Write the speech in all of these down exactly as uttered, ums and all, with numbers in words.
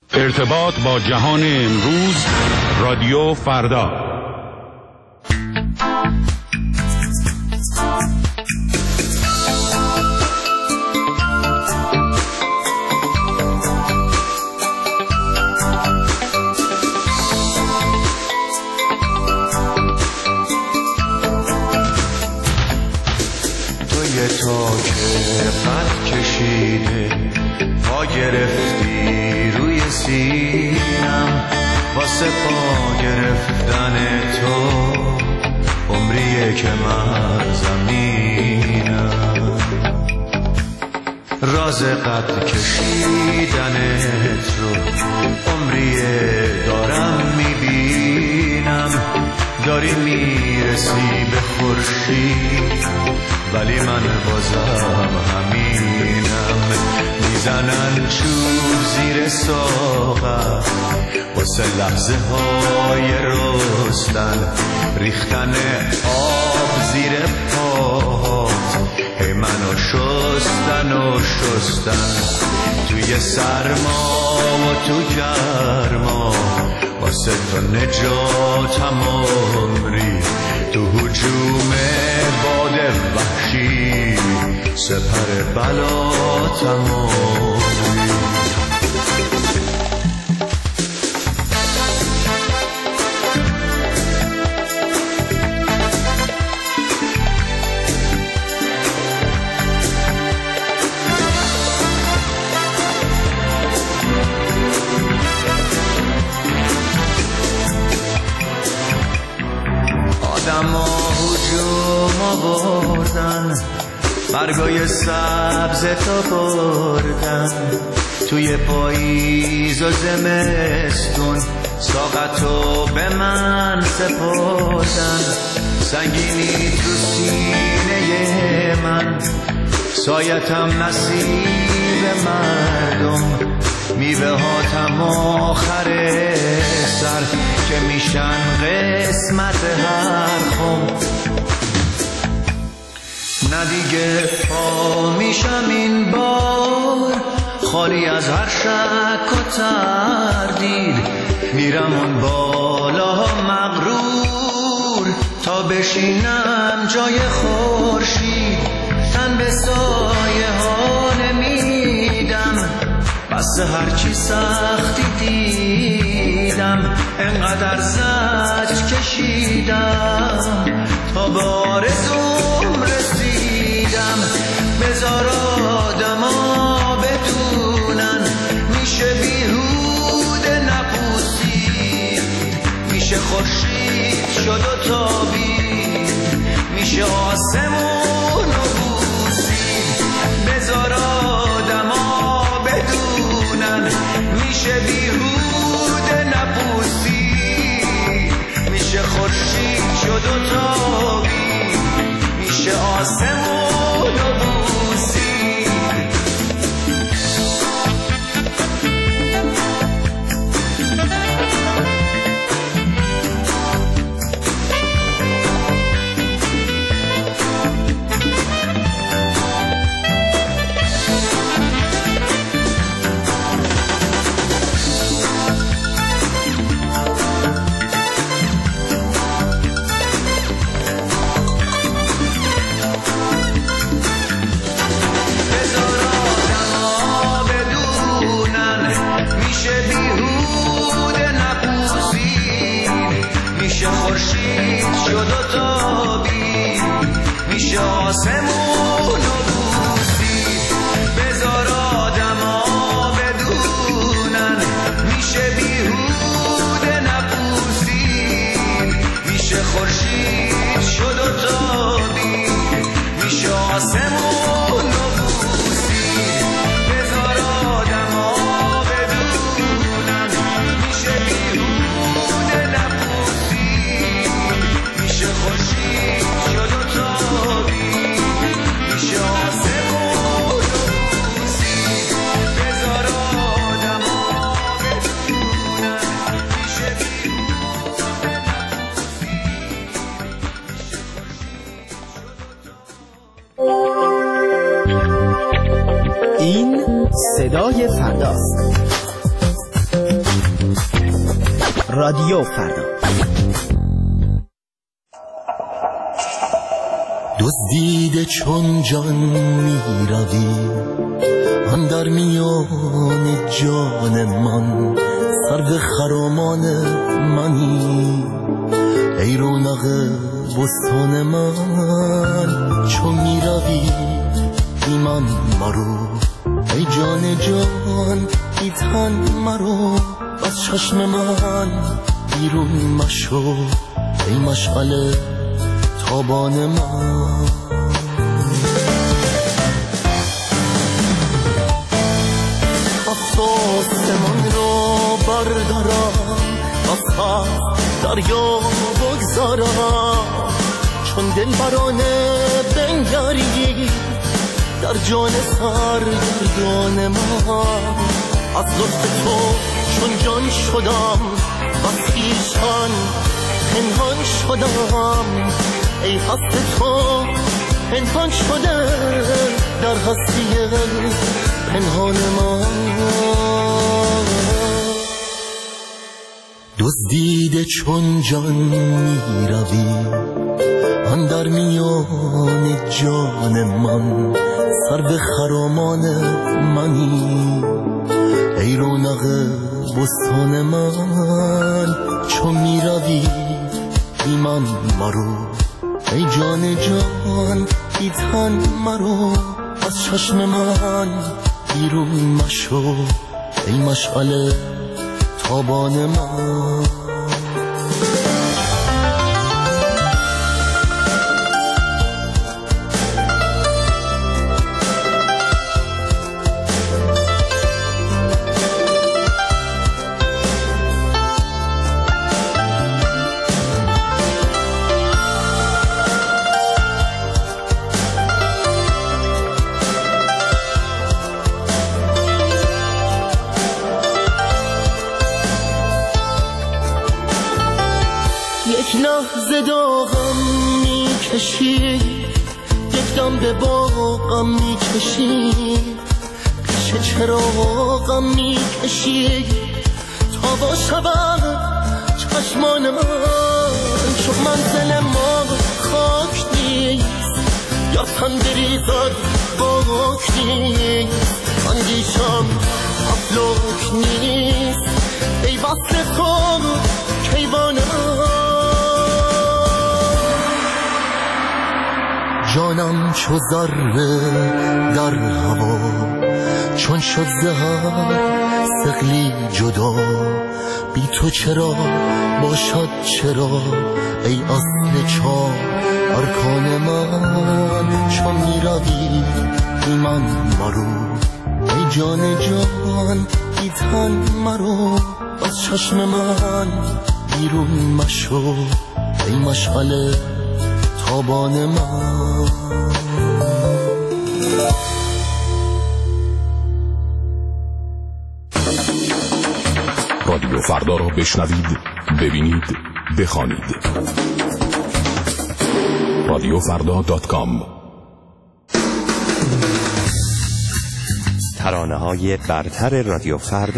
ارتباط با جهان امروز، رادیو فردا. توی تا که قد کشیده پا گرفتی روی سینم، واسه پا گرفتن تو عمریه که من زمینم. راز قد کشیدنت رو عمریه دارم میبینم. داری میرسی به خورشید ولی من بازم همینم. میزنن چوب زیر ساقم واسه لحظه های رستن، ریختن آب زیر پاهات هی منو شستن و شستن. توی سرما و تو گرما واسه تو نجاتم عمری، تو هجوم باد وحشی سپر بلاتم عمری. آدما هجوم آوردن، برگای سبز تا بردن، توی پاییز و زمستون ساقتو به من سپردن. سنگینی تو سینه من، سایتم نصیب مردم، میوه هاتم آخر سر که میشن قسمت هر خم. نه دیگه پا میشم این بار خالی از هر شک و تردید، میرم اون بالا مغرور تا بشینم جای خورشید. تن به سایه ها نمیدم، بس هرچی سختی دیدم، انقدر زجر کشیدم تا به آرزوم رسیدم. بذار آدما بدونن میشه بیهوده نپوسید، میشه خورشید شد و تابید، میشه آسمون و بوسید. بذار آدما بدونن میشه بیهوده نپوسید، میشه خورشید شد و تابید، میشه آسمون و بوسید. آسمون و بوسید. بذار آدما بدونن میشه بیهوده نپوسید، میشه خورشید شد و تابید، میشه آسمون و بوسید. بذار آدما بدونن میشه بیهوده نپوسید، میشه خورشید شد و تابید، رادیو فردا. دزدیده چون جان می روی اندر میان جان من، سرو خرامان منی ای رونق بستان من. چون می روی ایمان مرو ای جان جان ای تن مرو، از چشم من بیرون مشو ای مشعل تابان من. افسوس من را بردارم، از هفت دریا بگذارم، چون دل برانه بنگری در جان سرگردان من. از لطف تو چون جان شدم، از خویشتن پنهان شدم، ای هست تو پنهان شده در هستی پنهان من. دزدیده چون جان می روی اندر میان جان من، سرو خرامان منی ای رونق بستان من. چون می روی ایمان مرو ای جان جان ای تن مرو، از چشم من بیرون مشو ای مشعل تابان من. یک لحظه داغم میکشی، یک دم به باغم میکشی، پیش چراغم میکشی تا با شود چشمان من. چون منزل ما خاک نیست یا تن بریزد باک نیست، اندیشم افلاک نیست ای وصل تو کیوان من. جانم چو ذره در هوا، چون شد زهر ثقلی جدا، بی تو چرا باشد چرا ای اصل چار ارکان من. چون می روی ایمان مرو ای جان جان ای تن مرو، از چشم من بیرون مشو ای مشعل تابان من. رادیو فردا را بشنوید، ببینید، بخوانید. رادیو فردا دات کام. ترانه های برتر رادیو فردا.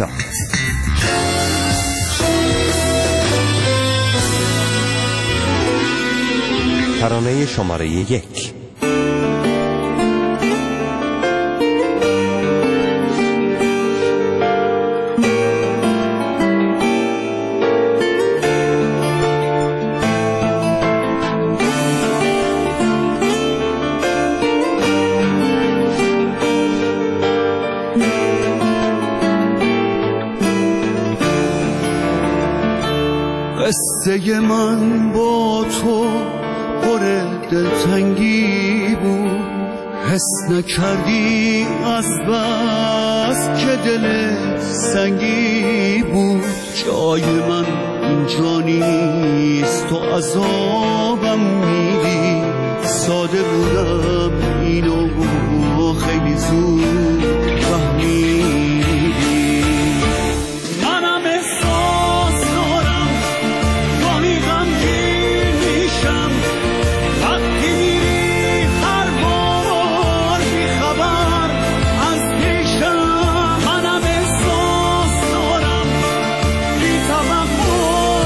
ترانه شماره یک. قصه من با تو پر دلتنگی بود، حس نکردی از بس که دل سنگی بود. جای من اینجا نیست، تو عذابم میدی. ساده بودم اینو و خیلی زود فهمیدی. منم احساس دارم گاهی غمگین میشم، وقتی میری هر بار بیخبر از پیشم. منم احساس دارم بی توقع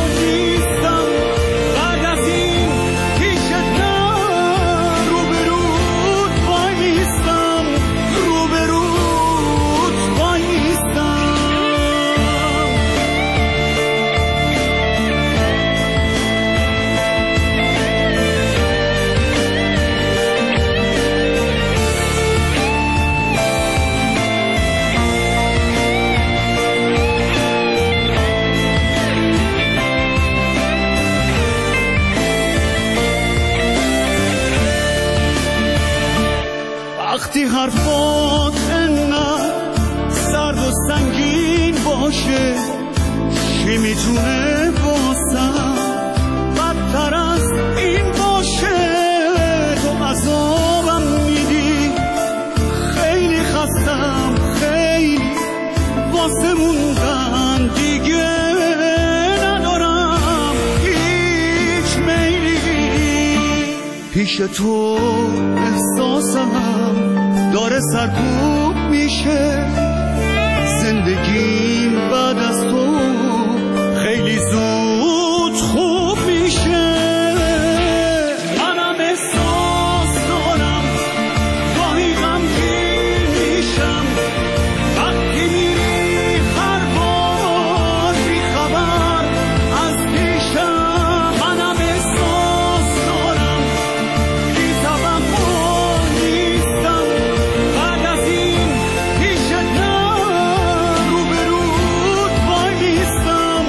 باشه چی میتونه واسم بدتر از این باشه. تو عذابم میدی خیلی خستم خیلی واسه موندن دیگه ندارم هیچ میلی. پیش تو احساسم داره سرکوب میشه. زندگیم بعد از تو خیلی زود خوب میشه. منم احساس دارم گاهی غمگین میشم وقتی میری هر بار بی خبر از پیشم. منم احساس دارم بی توقع نیستم بعد از این پیشت نه روبروت وای نیستم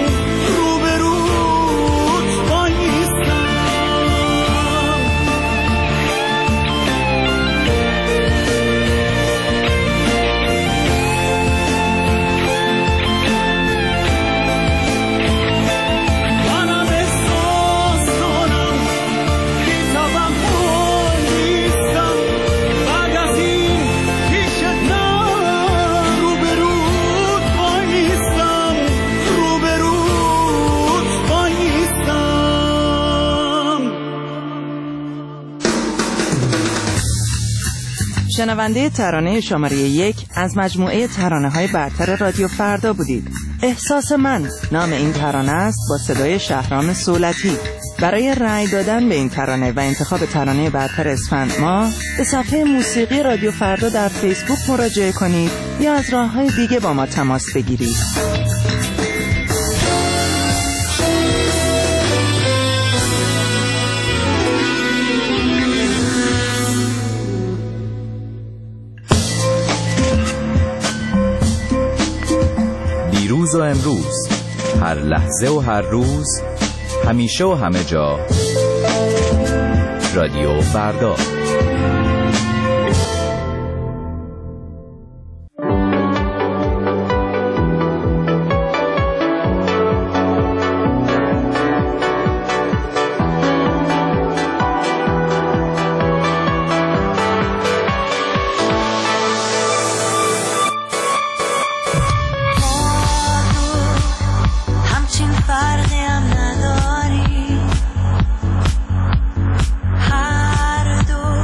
روبروت وای نیستم. منم احساس دارم بی توقع نیستم بعد از این پیشت نه روبروت وای نیستم روبروت وای نیستم. شنونده ترانه شماره یک از مجموعه ترانه‌های برتر رادیو فردا بودید. احساس من نام این ترانه است با صدای شهرام صولتی. برای رأی دادن به این ترانه و انتخاب ترانه برتر اسفند ماه به صفحه موسیقی رادیو فردا در فیسبوک مراجعه کنید یا از راه‌های دیگه با ما تماس بگیرید. دیروز و امروز، هر لحظه و هر روز، همیشه و همه جا، رادیو فردا. همچین فرقی هم نداری هر دو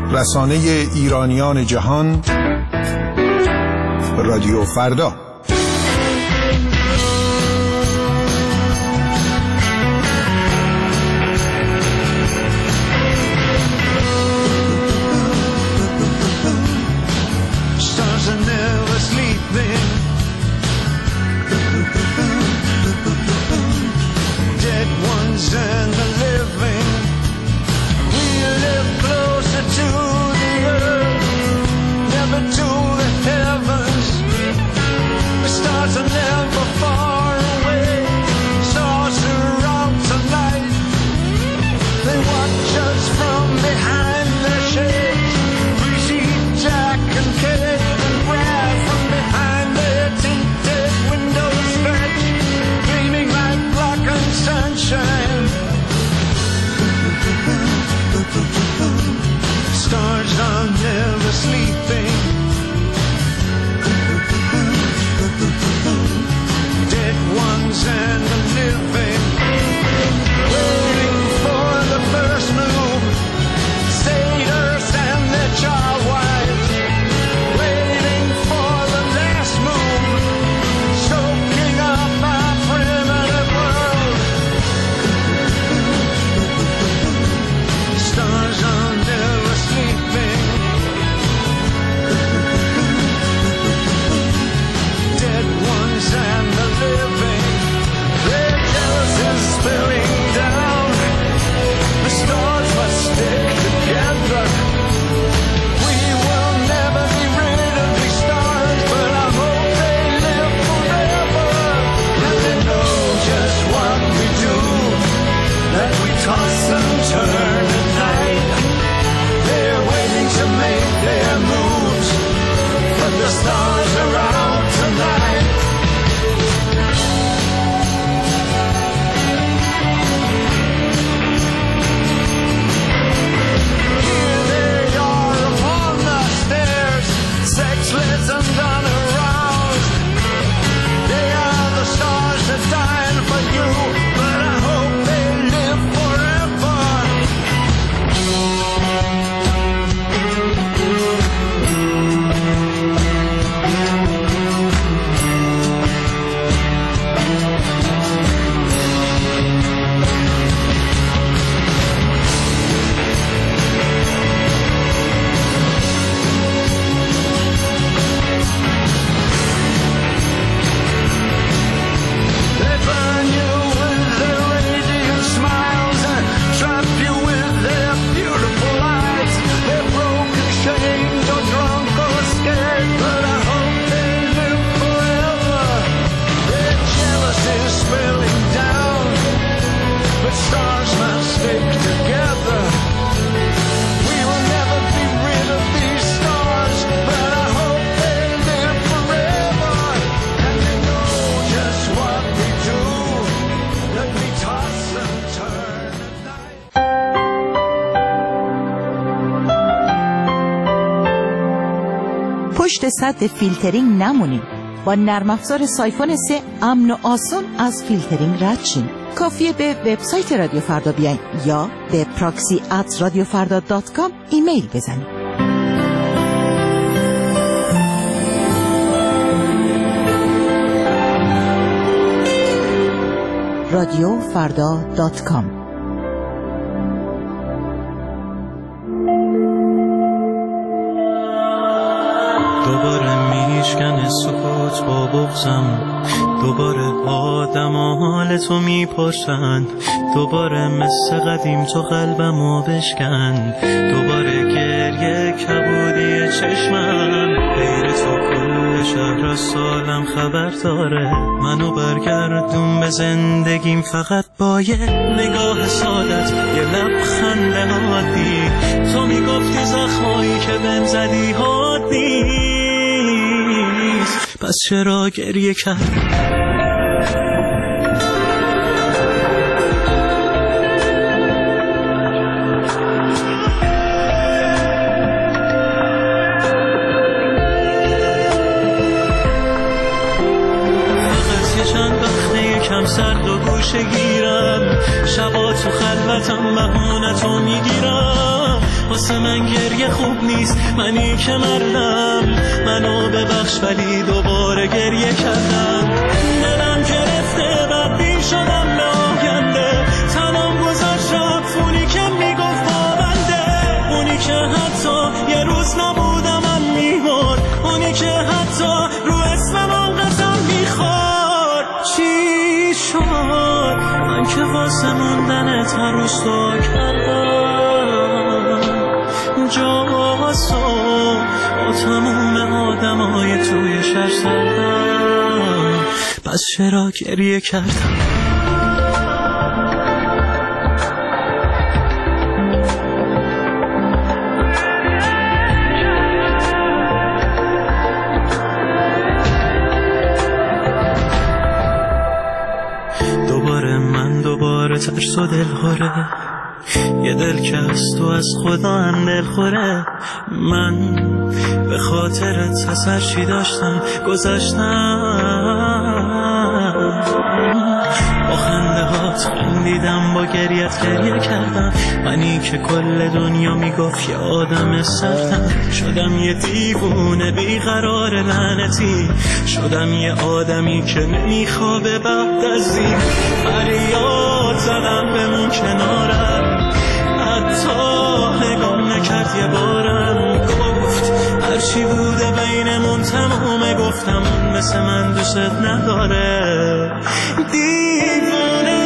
رسانه ایرانیان جهان، رادیو فردا. پشت سد فیلترینگ نمونیم. با نرم افزار سایفون سه امن و آسون از فیلترینگ رد شیم. کافیه به وبسایت رادیو فردا بیاین یا به پراکسی ات رادیو فردا دات کام ایمیل بزنید. رادیو فردا دات کام. دوباره میشکنه سکوت با بغزم، دوباره آدم و حال تو میپرسن، دوباره مثل قدیم تو قلبمو بشکن، دوباره گریه کبودی چشمم، غیر تو کل شهر از سالم خبر داره، منو برگردون به زندگیم فقط با یه نگاه سادت، یه لبخند عادی، تو میگفتی زخمایی که بهم زدی حادی، پس چرا گریه کرد؟ کم سرد و گوشه گیرم، شبا تو خلوتم بهانتو میگیرم، واسه واسه من گریه خوب نیست، منی که مردم منو ببخش ولی دوباره گریه کردم. دلم گرفته بدبین شدم به آینده، تنم گذاشت رفت اونی که میگفت با بنده، اونی که حتی یه روز نبودم من میمرد، اونی که حتی رو اسم من قسم میخورد. چی شد من که واسه موندنت هر روز دعا کردم، جاسو با تموم آدمای توی شهر سردم، پس چرا گریه کردم؟ دوباره من دوباره ترس و دلخوره، یه دل که از تو از خدا هم دلخوره. من به خاطرت اثر چی داشتم گذاشتم، با خنده هات خندیدم، با گریت گریه کردم. منی که کل دنیا میگفت یه آدم سختم، شدم یه دیوونه بیقرار لعنتی، شدم یه آدمی که نمیخوابه بعد از این. فریاد زدم بمون کنارم، حتی نگام نکرد یه بارم، گفت هرچی بوده بینمون تمومه، گفتم اون مثل من دوست نداره. دیوونه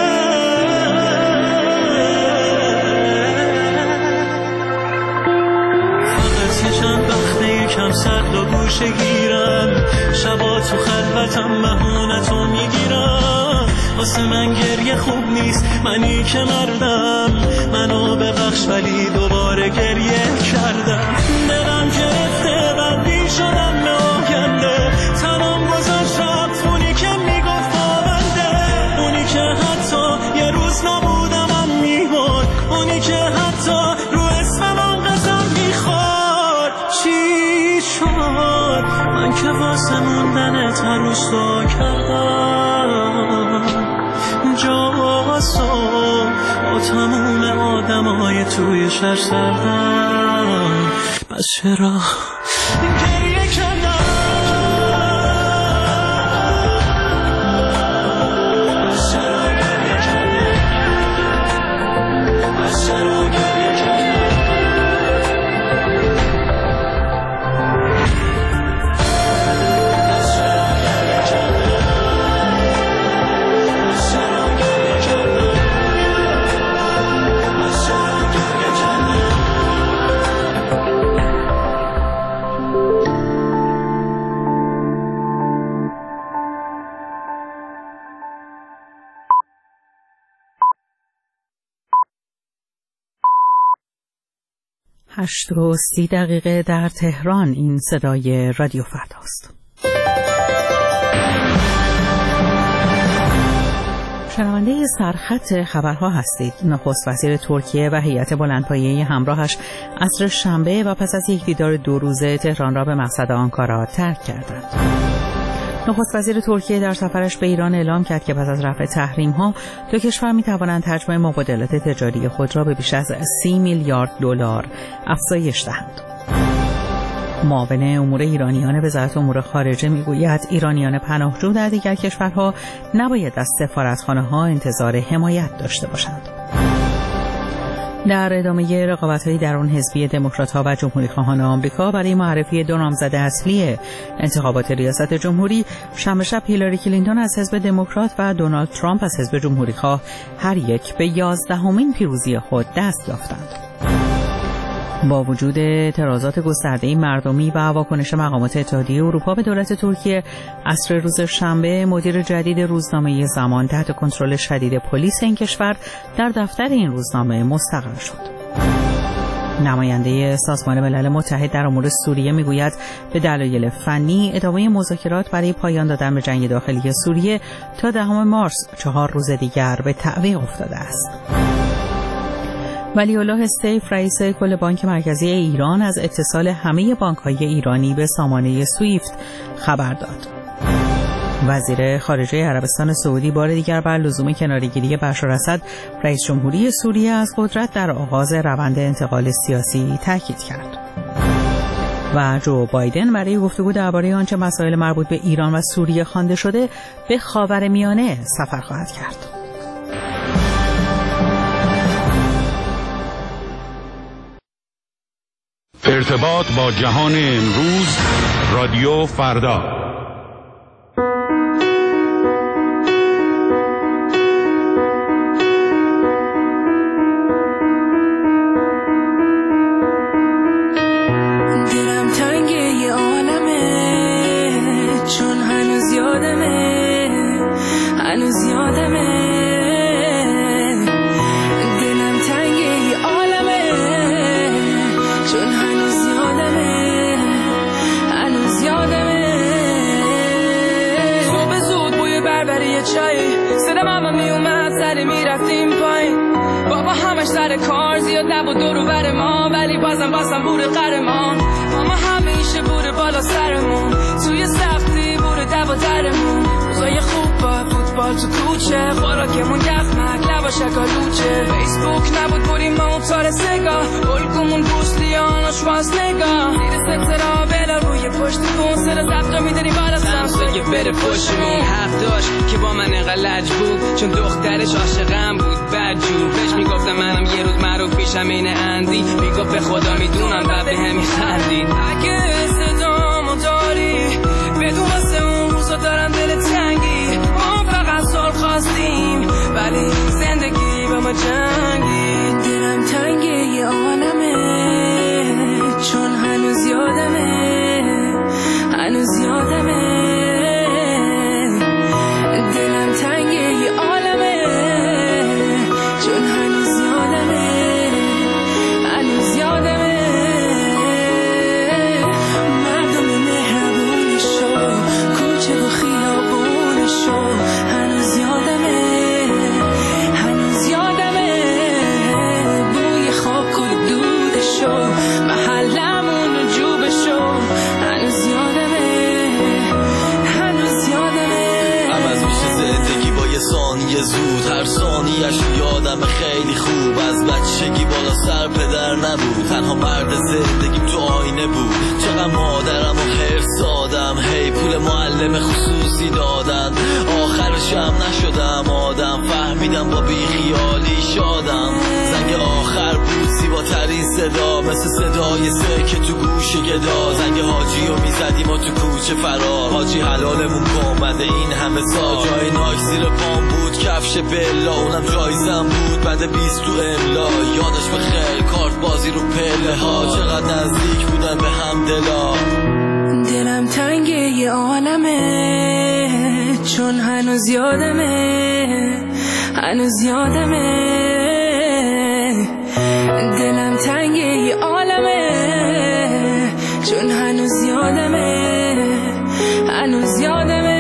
فقط یه چند وقته یکم سرد و گوشه گیرم، شبا تو خلوتم بهونتو میگیرم. واسه من گریه خوب نیست، منی که مردم منو ببخش ولی دوباره گریه کردم. دلم گرفته بدبین شدم به آینده، تنم گذاشت رفت اونی که میگفت با بنده، اونی که حتی یه روز نبودم من میمرد، اونی که حتی رو اسم من قسم میخورد. چی شد من که واسه موندنت هر روز دعا کردم، جاسو با تموم آدمای توی شهر سردم، پس چرا گریه کردم؟ پس چرا گریه کردم؟ پس چرا گریه کردم؟ هشت و سی دقیقه در تهران. این صدای رادیو فرداست. شنونده سرخط خبرها هستید. نخست وزیر ترکیه و هیئت بلندپایه همراهش عصر شنبه و پس از یک دیدار دو روزه تهران را به مقصد آنکارا ترک کردند. نخست وزیر ترکیه در سفرش به ایران اعلام کرد که پس از رفع تحریم‌ها دو کشور می‌توانند حجم مبادلات تجاری خود را به بیش از سی میلیارد دلار افزایش دهند. معاون امور ایرانیان وزارت امور خارجه میگوید ایرانیان پناهجو در دیگر کشورها نباید از سفارتخانه‌ها انتظار حمایت داشته باشند. در ادامه رقابت‌های درون حزبی دموکرات‌ها و جمهوری‌خواهان آمریکا برای معرفی دو نامزد اصلی انتخابات ریاست جمهوری، شنبه شب هیلاری کلینتون از حزب دموکرات و دونالد ترامپ از حزب جمهوری‌خواه هر یک به یازدهمین پیروزی خود دست یافتند. با وجود اعتراضات گسترده مردمی و واکنش مقامات اتحادیه اروپا به دولت ترکیه، عصر روز شنبه مدیر جدید روزنامه زمان تحت کنترل شدید پلیس این کشور در دفتر این روزنامه مستقر شد. نماینده سازمان ملل متحد در امور سوریه میگوید به دلایل فنی ادامه مذاکرات برای پایان دادن به جنگ داخلی سوریه تا دهم مارس، چهار روز دیگر، به تعویق افتاده است. ولی الله استیف، رئیس کل بانک مرکزی ایران، از اتصال همه بانک‌های ایرانی به سامانه سویفت خبر داد. وزیر خارجه عربستان سعودی بار دیگر بر لزوم کناره‌گیری بشار اسد رئیس جمهوری سوریه از قدرت در آغاز روند انتقال سیاسی تاکید کرد. و جو بایدن برای گفتگو درباره آنچه مسائل مربوط به ایران و سوریه خوانده شده به خاورمیانه سفر خواهد کرد. ارتباط با جهان امروز، رادیو فردا. دلم تنگ یه عالمه، چون هنوز یادمه، هنوز یادمه. دلم تنگ یه عالمه، چون هنوز یادمه، هنوز یادمه. صبح زود بوی بربری چای، صدا ماما می اومد سری می رفتیم پایین. بابا همش سر کار زیاد نبود دور و بر ما، ولی بازم بازم بوده قهرمان. ماما همیشه بوده بالا سرمون، توی سختی بوده دو درمون. روزای خوب با فوتبال تو کوچه، خوراکمون یخمک لبا شکالوچه. فیسبوک نبود بودیم ما افتار سگاه، الگومون بوسلیان و شواز نگاه. زیر سترا بلا روی پشت کن، سر زبقه میدنی بالا سمسه بره پشتمون. حق داشت که با من انقدر لج بود، چون دخترش عاشقم بود بدجور. بهش میگفتم منم یه روز معروف پیشم این اندی، میگفت به خدا میدونم بعد به هم میخندید. اگه صدامو داری بدون واسه اون روزا دارم دل تنگی. ما فقط سال خواستیم ولی زندگی با ما جنگی. دلم تنگی یه عالمه، چون هنوز یادمه، هنوز یادمه. دلم تنگی یه عالمه، چون هنوز یادمه، هنوز یادمه. مردم مهربونشو، کوچه و خیابونشو، هنوز یادمه، هنوز یادمه. بوی خاک و دودشو، محلمون و جوبشو، هنوز یادمه، هنوز یادمه. عوض میشه زندگی با یه ثانیه زود، هر ثانیه‌اش یادم خیلی خوب. از بچگی بالا سر پدر نبود، تنها مرد زندگیم تو آینه بود. چقدر مادرم و حرص دادم، هی پول معلم خصوصی دادن. آخرش هم نشدم آدم، فهمیدم با بیخیالی شادم. زنگ آخر بود زیباترین صدا، مثل صدای سه که تو گوش گدا. زنگ حاجی رو میزدیم و تو کوچه فرار، حاجی حلالمون کن بعد این همه سال. جای ناک زیر پام بود، کفش بلا اونم جایزم بود. بعد بیست تو املا یادش بخیر، کارت بازی رو پله ها. چقدر نزدیک بودن به هم دلا. دلم تنگ یه عالمه، چون هنوز یادمه، هنوز یادمه. دلم تنگ یه عالمه، چون هنوز یادمه، هنوز یادمه.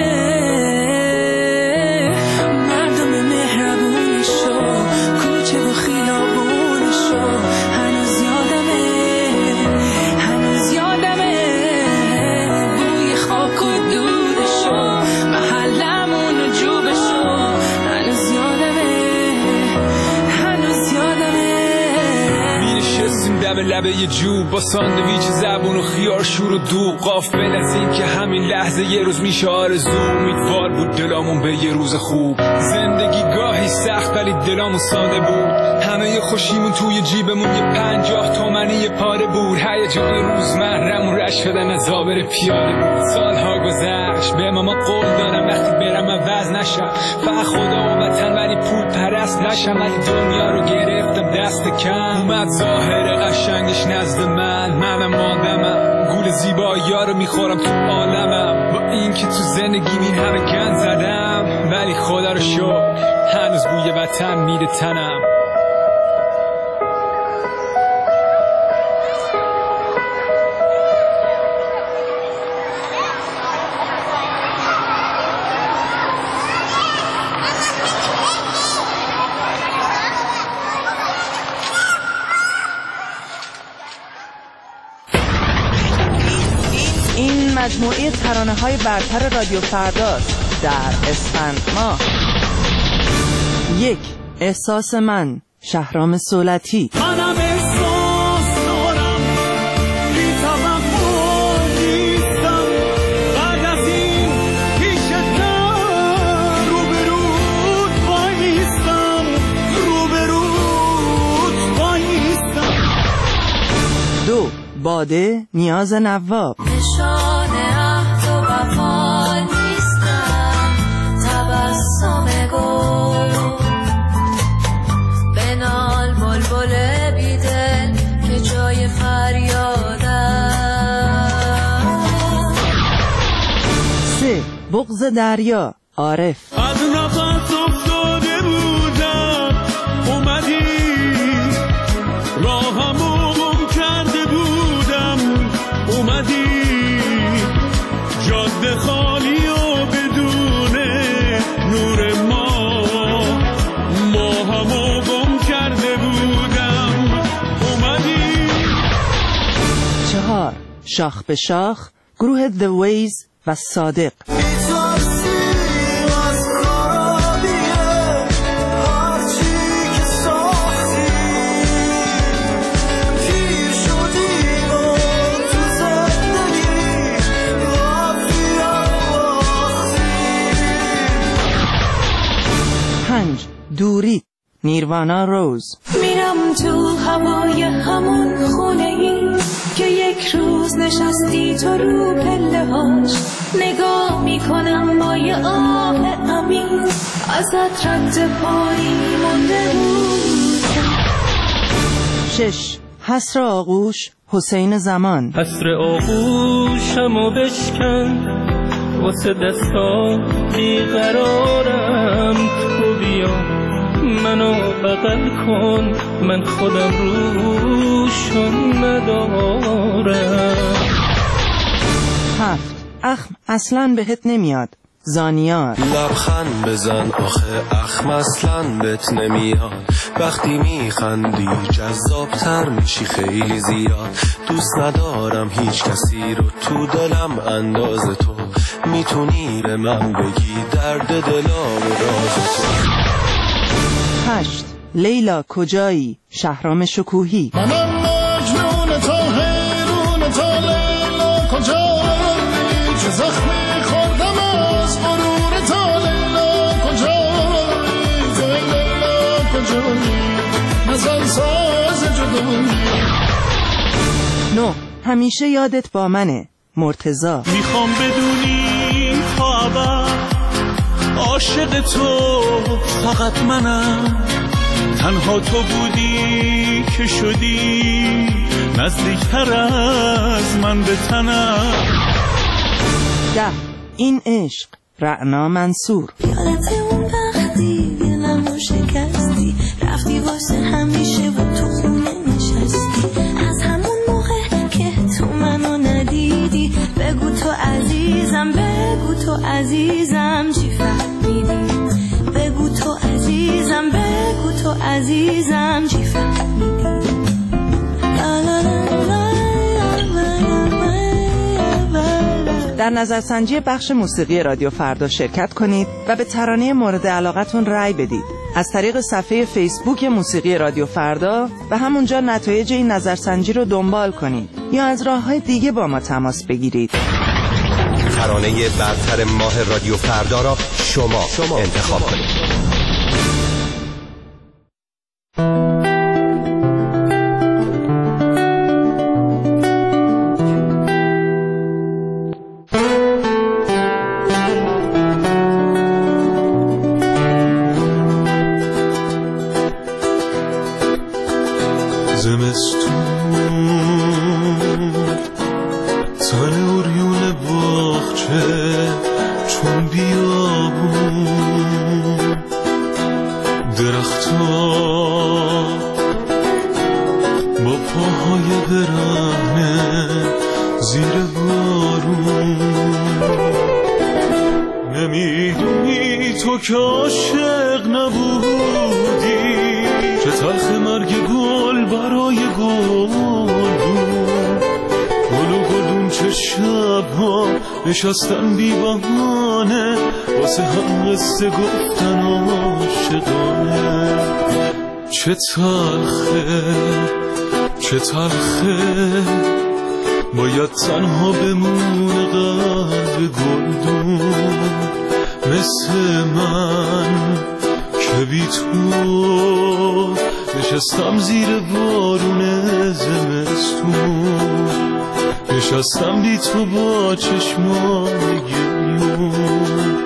مردم مهربونشو، کوچه و خیابونشو، هنوز یادمه، هنوز یادمه. بوی خاک و دودشو، محلمون و جوبشو، هنوز یادمه، هنوز یادمه. می‌نشستیم دم لبه یه جوب با ساندویچ زبون و خیار شور و دوغ. غافل از این که همین لحظه یه روز میشه آرزو. امیدوار بود دلامون به یه روز خوب. زندگی گاهی سخت ولی دلامون ساده بود. همه ی خوشیمون توی جیبمون یه پنجاه تومنی یه پاره بود. هیجان روزمره‌مون رشت شدن از آبر پیاده بود. سالها گذشت به ماما قول دادم وقتی برم عوض نشم، فقط خدا و وطن ولی پول پرست نشم. ولی دنیا رو گرفتم دست کم، اومد ظاهر قشنگش نزد من. منم آدمم، گول زیبایی‌ها رو میخورم تو عالمم. با این که تو زندگی این همه گند زدم، ولی خدا رو شکر هنوز بوی وطن میره تنم. مجموعه ترانه‌های برتر رادیو فرداست. در اسفند ماه. یک، احساس من، شهرام صولتی. منم احساس دارم بی توقع نیستم، بعد از این پیشتر روبروت بایستم، روبروت بایستم. دو، باده، نیاز نواب. نشانه عهد و وفا نیستم، تبسم گل بنال بلبل بیدل که جای فریادم. سه، بغض دریا، عارف. از نفس افتاده بودم اومدی، راهمو گم کرده بودم اومدی، جاده خالی و بدون نور ما، ماهمو گم کرده بودم اومدی. چهار، شاخ به شاخ، گروه The Ways و صادق. پنج، دوری، نیروانا روز. میرم تو هوای همون خونه ای که یک روز نشستی تو رو پله هاش، نگاه میکنم با یه آه امین، ازت رد پایی مونده بود. شش، حسر آغوش، حسین زمان. حسر آغوشمو بشکن واسه دستا بیقرارم، تو بیا منو بغل کن، من خودم روشون ندارم. هفت، اخم اصلاً بهت نمیاد، زانیار. لبخند بزن آخه اخم اصلاً بهت نمیاد، وقتی میخندی جذابتر میشی خیلی زیاد، دوست ندارم هیچ کسی رو تو دلم انداز تو، میتونی به من بگی درد دلا و راز تو. هشت، لیلا کجایی، شهرام شکوهی. منم مجنون تا حیرون تا لیلا کجایی، چه زخمی خوردم از غرور تا لیلا کجایی، تو لیلا کجایی، مزن ساز جدایی. نه، همیشه یادت با منه، مرتضی. میخوام بدونی تا ابد عاشق تو فقط منم، تنها تو بودی که شدی نزدیکتر از من به تنم. ده، این عشق، رعنا منصور. یادت اون وقتی دلمو شکستی، رفتی واسه همیشه و تو خونه نشستی، از همون موقع که تو منو ندیدی، بگو تو عزیزم، بگو تو عزیزم چی فهمیدی، بگو تو عزیزم، بگو تو عزیزم چی فهمیدی. در نظرسنجی بخش موسیقی رادیو فردا شرکت کنید و به ترانه مورد علاقتون رأی بدید از طریق صفحه فیسبوک موسیقی رادیو فردا و همونجا نتایج این نظرسنجی رو دنبال کنید یا از راه‌های دیگه با ما تماس بگیرید. ترانه برتر ماه رادیو فردا را شما, شما انتخاب کنید. نشستم بی بهانه واسه هم قصه گفتن عاشقانه. چه تلخه چه تلخه باید تنها بمونه قلب گلدون مثل من که بی تو نشستم زیر بارون زمستون، نشستم بی تو با چشمان گریون.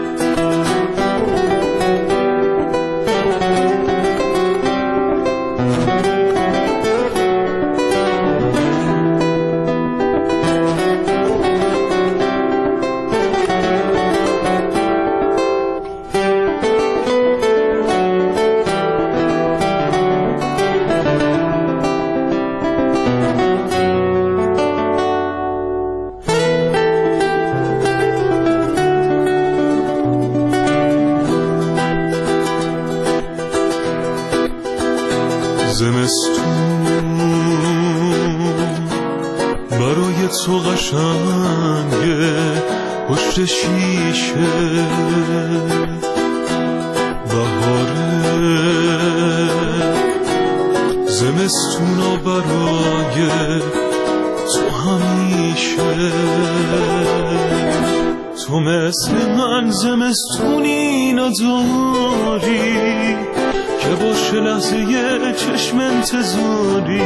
برای تو قشنگه پشت شیشه، بهاره زمستونا برای تو همیشه. تو مثل من زمستونی نداری که باشه لحظه یه چشم انتظاری.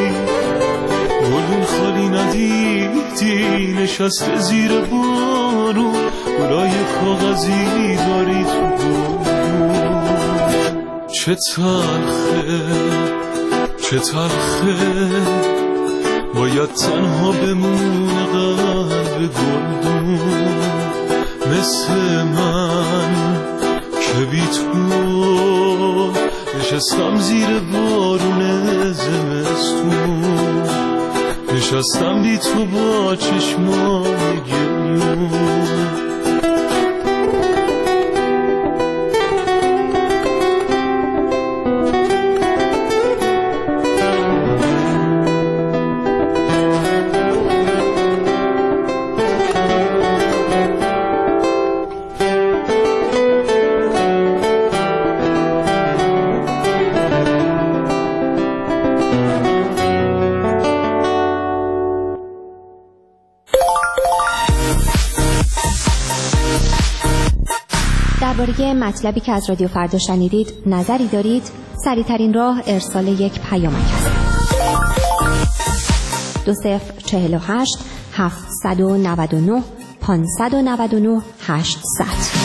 گلون خالی ندیدی نشسته زیر بارون، گلای کاغذی داری تو بارون. چه تلخه چه تلخه باید تنها بمونه قلب گلدون مثل من که بی تو نشستم زیر بارون زمستون، نشستم بی تو با چشمان گریون. درباره مطلبی که از رادیو فردا شنیدید نظری دارید؟ سریع‌ترین راه ارسال یک پیامک است. دو صفر چهل و هشت هفتصد و نود و نه پانصد و نود و نه هشتصد.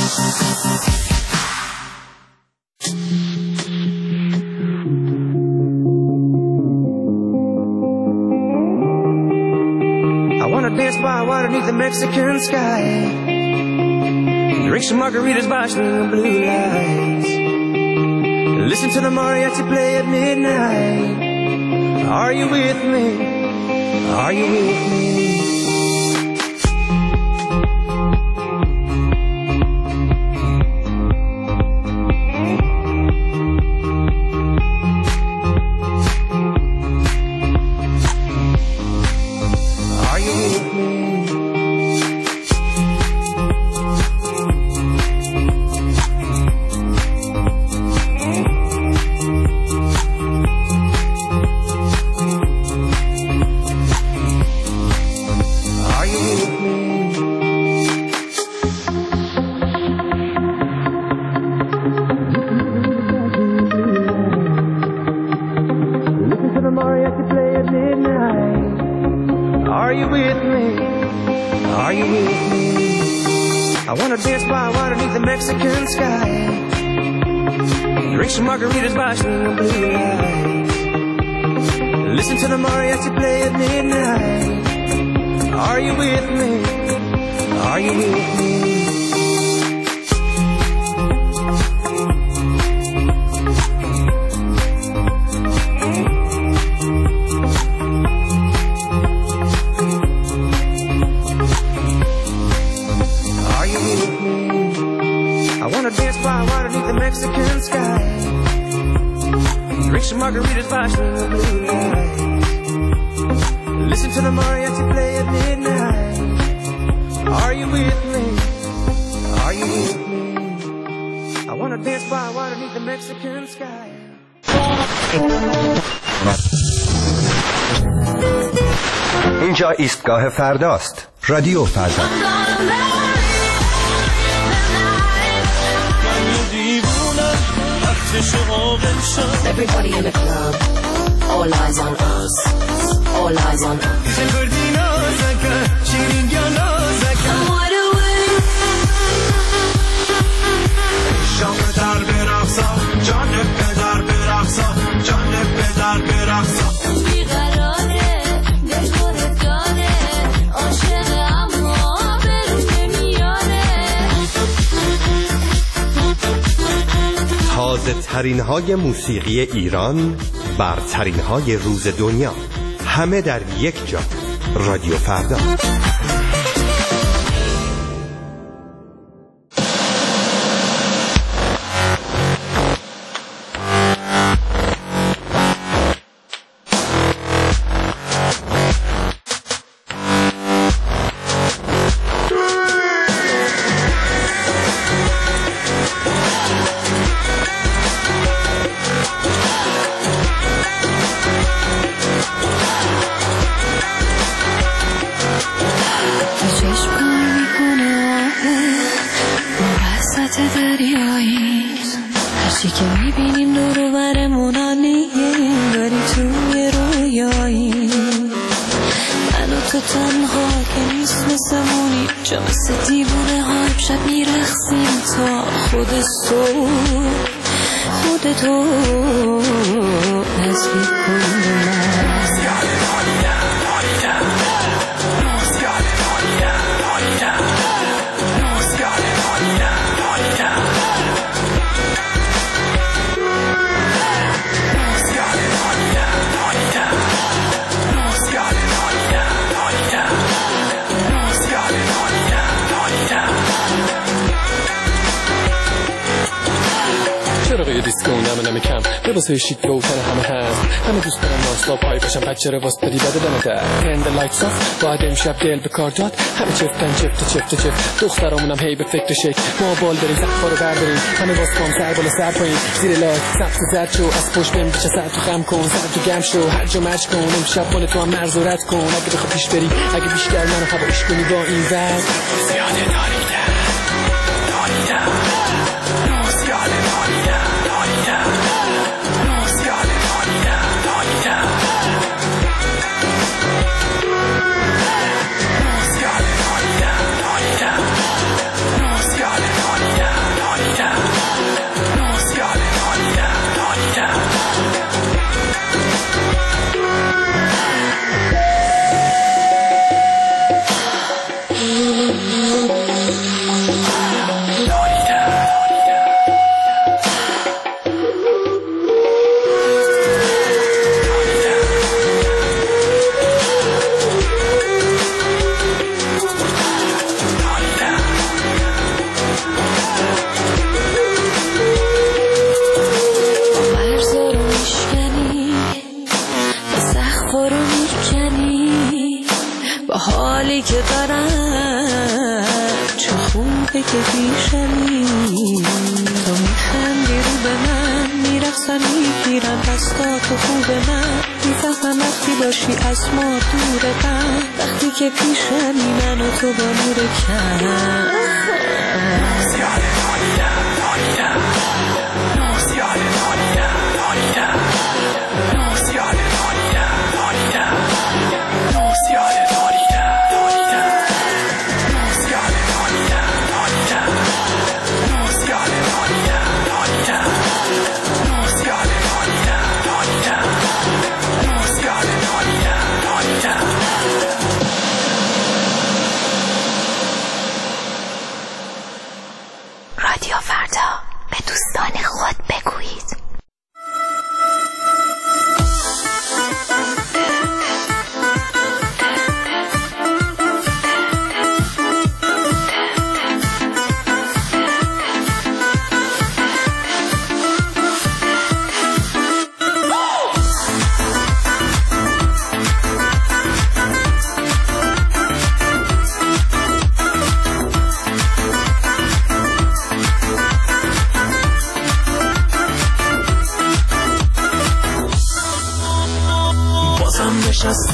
I wanna dance by water beneath the Mexican sky. Drink some margaritas by the blue lights. Listen to the mariachi play at midnight. Are you with me? Are you with me? I wanna dance by water beneath the Mexican sky. Drink some margaritas by the blue lights. Listen to the mariachi play at midnight. Are you with me? Are you with me? Mexican sky. Drink some margaritas by the blue lights. Listen to the mariachi play at midnight. Are you with me? Are you with me? by water beneath the Mexican sky. اینجا ایستگاه فرداست. رادیو فردا. Everybody in the club, all eyes on us, all eyes on us. I wanna win. شام در برقصا جان پدر برقصا جان پدر برقصا بیقراره دشمن داره عاشق اما برون نمیاره. تازه ترین های موسیقی ایران، برترین های روز دنیا، همه در یک جا. رادیو فردا. لباسای شیک روشن همه هست، همه دوست دارن نانستاپ پای باشن، بچه رو واسه بدی بده دمه در ترند لایتس آف باید امشب دل به کار داد، همه چفتن چفت چفت چفت دخترامونم هی به فکر شک ما بال داریم زخفا رو برداریم، همه باز کام سر بالا سر پایین زیر لایت سبز زد شو از پشت بهم بچه سر تو خم کن سر تو گم شو هر جا مرج کن امشب مال تو هم مرز و رد کن اگه بخواه پیش بری اگه بیشتر منو هواش کنی با این وز زیاده داریدن داریدن زیاده داریدن داریدن که دارم چه خوبه که پیشمی تو میخندی رو به من میرقصن میگیرم دستاتو خوب من میفهمم وقتی باشی از ما دور من وقتی که پیشمی من و تو با نور کم زیاده نالیدم نالیدم زیاده نالیدم نالیدم زیاده نالیدم نالیدم زیاده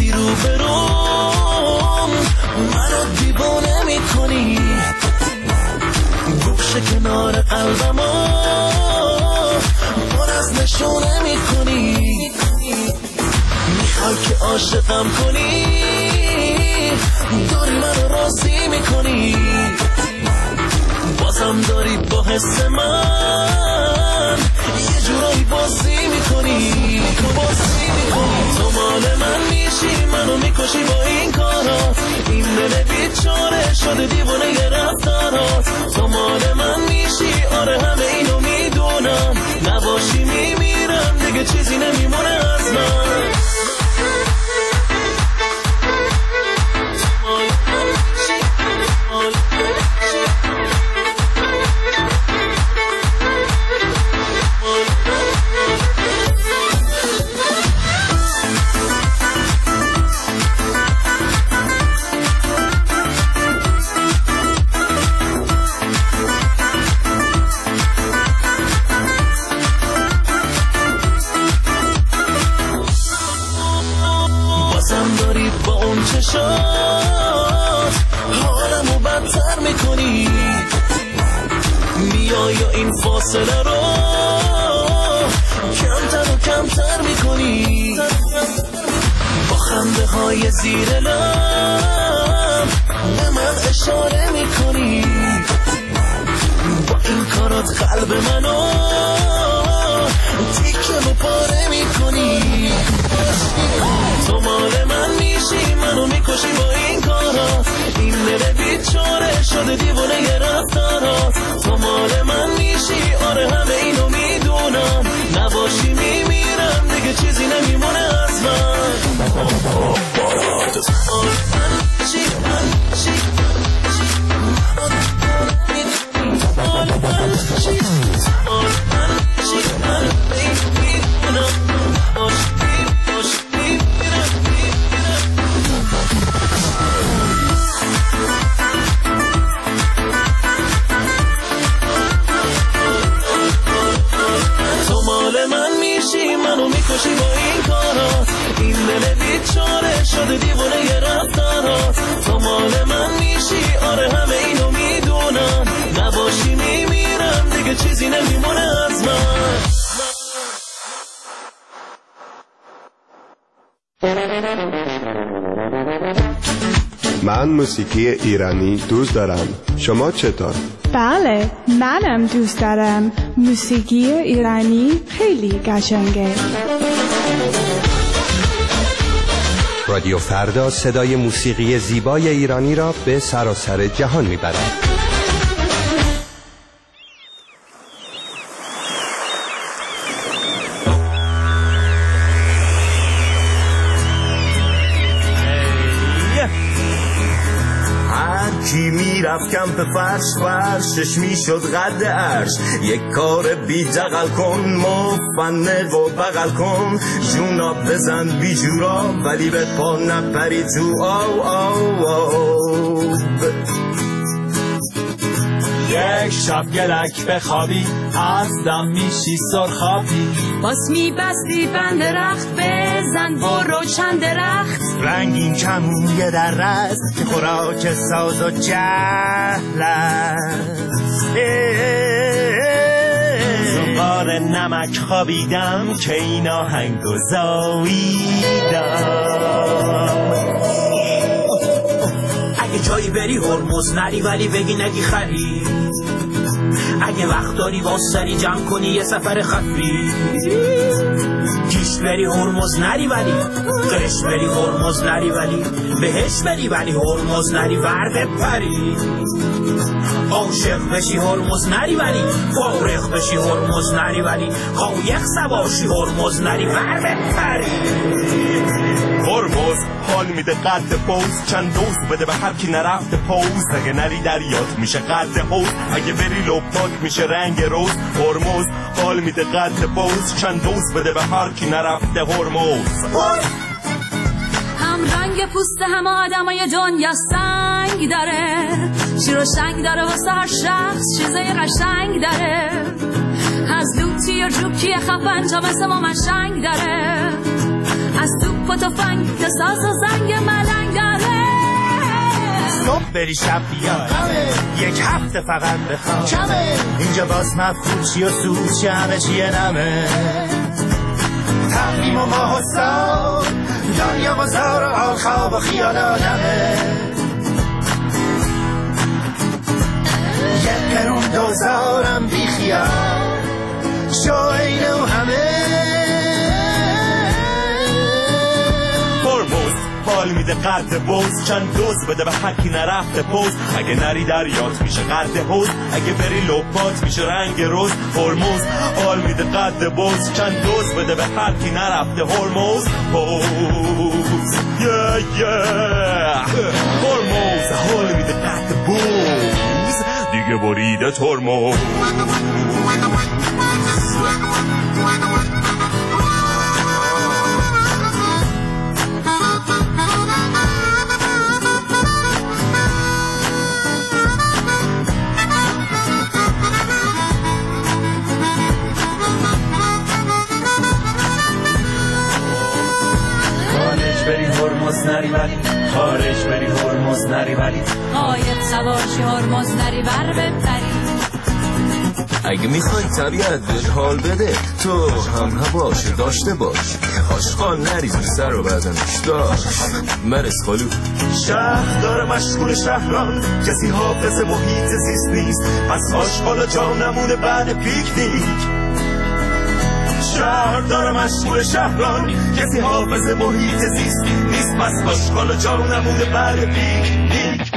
میای رو برام منو دیوانه میکنی گوشه کنار قلبمو پر از نشونه میکنی میخوای که عاشقم کنی داری منو راضی میکنی بازم داری با حس من یه جورایی بازی میکنی بازی میکنی تو مال من میشی منو میکشی با این کارا این دل بیچاره شده دیوانه یه رفتارات تو مال من میشی آره همه اینو میدونم نباشی میمیرم دیگه چیزی نمیمونه از من حالمو بدتر میکنی میای یا این فاصله رو کمتر و کمتر میکنی با خنده های زیر لب به من اشاره میکنی با این کارات قلب منو تیکه و پاره میکنی تو مال من میشی منو میکشی با این کارا این دل بیچاره شده دیوانه یه رفتارا تو مال من میشی آره همه اینو میدونم نباشی میمیرم دیگه چیزی نمیمونه از من میکشی با این کارا این دل بیچاره شده دیوانه یه رفتارا تو مال من میشی آره همه اینو میدونم نباشی میمیرم دیگه چیزی نمیمونه از من من موسیقی ایرانی دوست دارم شما چطور؟ بله منم دوست دارم موسیقی ایرانی خیلی قشنگه رادیو فردا صدای موسیقی زیبای ایرانی را به سراسر جهان میبرد کی میرفت کمپ فرش فرشش میشد قد عرش یک کار بی دقل کن مفنق و بغل کن جونا بزن بی جورا ولی به پا نپری تو آو آو آو یک شب گلک بخوابی از دم میشی سرخابی باز میبستی بند رخت بزن برو چند درخت رنگین کمونیه در رست که خوراک ساز و جهل زنبار نمک خوابیدم که این آهنگ گذاریدم اگه جایی بری هرمز نری ولی بگی نگی خری اگه وقت داری واسری جمع کنی یه سفر خفی گیش بری هرمز نری ولی قش بری هرمز نری ولی بهش بری ولی هرمز نری ورد پری عاشق بشی هرمز نری ولی فارغ بشی هرمز نری ولی قایق سواشی هرمز نری ورد پری هرمز حال میده قد پوز چند دوز بده به هر کی نرفته پوز اگه نری دریات میشه قد حوز اگه بری لپاک میشه رنگ روز هرمز حال میده قد پوز چند دوز بده به هر کی نرفته هرمز هم رنگ پوست همه آدمای دنیا سنگ داره شیر و شنگ داره واسه هر شخص چیزای قشنگ داره از لوتی و جوکی خفن تا مثل ما مشنگ داره از توپ و تفنگ تا ساز و زنگ ملنگ داره. صبح بری شب بیاد یک هفته فقط بخواب کمه. اینجا باز مفروشی و سوچی همه چیه نمه. تقویم و ماه و سال دنیا بازار و حال خواب و خیال آدمه. یک قرون دوزارم بی خیال شو اینه و همه. هرمز حال میده قد بوز چند دوز بده به حکی نرفته پوز. اگه نری دریات میشه قد حوز اگه بری لپات میشه رنگ روز. هرمز حال میده قد بوز چند دوز بده به حکی نرفته هرمز پوز. yeah, yeah. هرمز حال میده قد بوز دیگه بریده ترمز. هرمز نری ولی خارج بری هرمز نری ولی قایق سوارشی هرمز نری بر ببری. اگه میخوای طبیعت بهت حال بده تو هم هواش داشته باش. آشغال نریزی سر و بدنش داشت مرس خالو. شهر داره مشغول شهران کسی حافظ محیط زیست نیست پس آشغال جا نمونه بعد پیکنیک. شهر داره مشغول شهران کسی حافظ محیط زیست نیست پس آشغال جا نمونه بعد پیکنیک.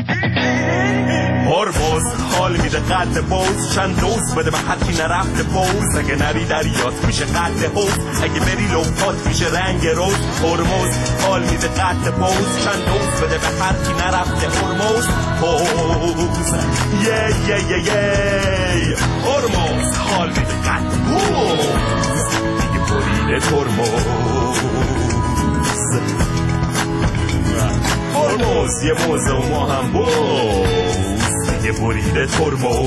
هرمز حال میده قد بوز چند دوز بده به حدی نرفته پوز. اگه نری دریات میشه قد حوز اگه بری لوپات میشه رنگ روز. هرمز حال میده قد بوز چند دوز بده به حدی نرفته هرمز پوز. یه یه یه یه هرمز حال میده قد بوز دیگه بریده ترمز. هرمز یه موزه و ما هم بوز یه بریده ترمز.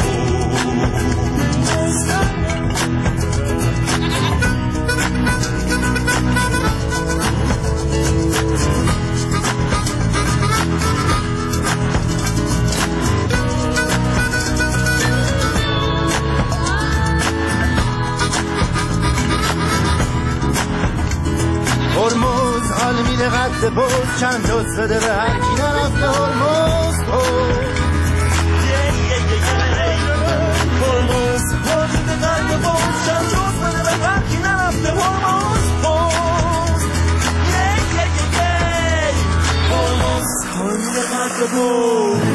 هرمز حال میده قد بوز چند دوز بده به هر کی نرفته هرمز هرمز حال میده قد بوز چند دوز بده به هر کی نرفته هرمز هرمز حال میده قد بوز